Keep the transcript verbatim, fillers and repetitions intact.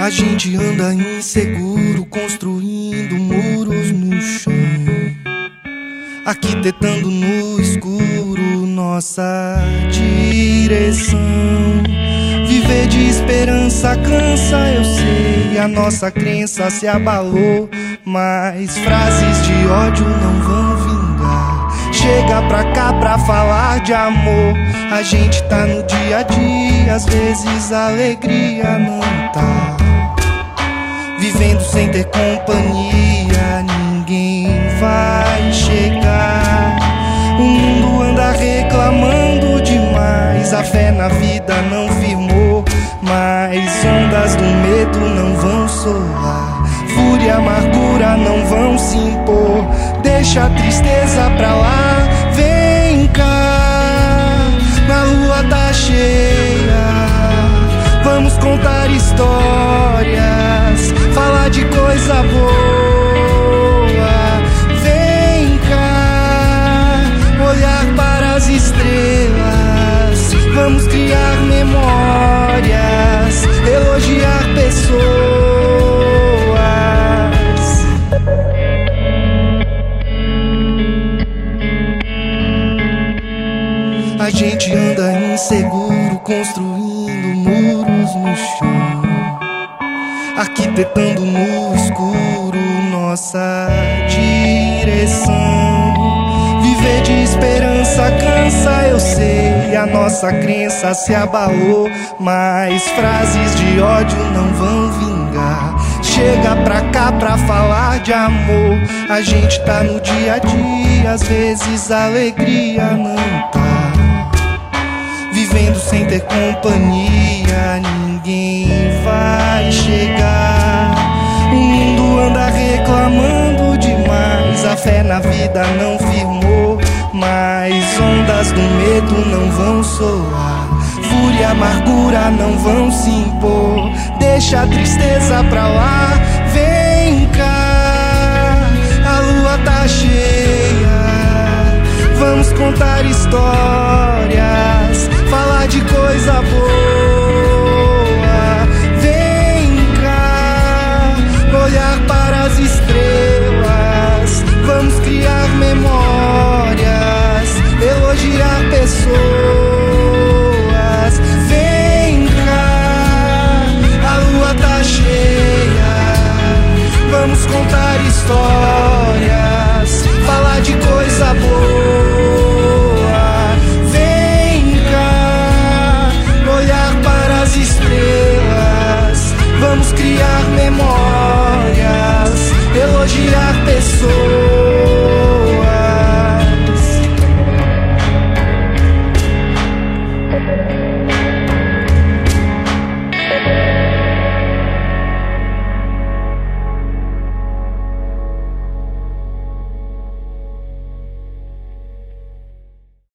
A gente anda inseguro, construindo muros no chão, arquitetando no escuro nossa direção. Viver de esperança cansa, eu sei, a nossa crença se abalou, mas frases de ódio não vão vingar. Chega pra cá pra falar de amor. A gente tá no dia a dia, às vezes a alegria não tá. Vivendo sem ter companhia, ninguém vai chegar. O mundo anda reclamando demais, a fé na vida não firmou, mas ondas do medo não vão soar, fúria e amargura não vão se impor. Deixa a tristeza pra lá, vem cá, na lua tá cheia, vamos contar histórias, falar de coisa boa. Vem cá, olhar para as estrelas, vamos criar memórias, elogiar pessoas. A gente anda inseguro, construindo muros no chão, arquitetando no escuro nossa direção. Viver de esperança cansa, eu sei, a nossa crença se abalou, mas frases de ódio não vão vingar. Chega pra cá pra falar de amor. A gente tá no dia a dia, às vezes a alegria não tá. Vivendo sem ter companhia, ninguém vai chegar. O mundo anda reclamando demais, a fé na vida não firmou, mas ondas do medo não vão soar, fúria e amargura não vão se impor. Deixa a tristeza pra lá, vem cá, a lua tá cheia, vamos contar histórias, falar de coisa boa. Vem cá, olhar para as estrelas, vamos criar memórias, elogiar pessoas. Vem cá, a lua tá cheia, vamos contar histórias, falar de coisa boa.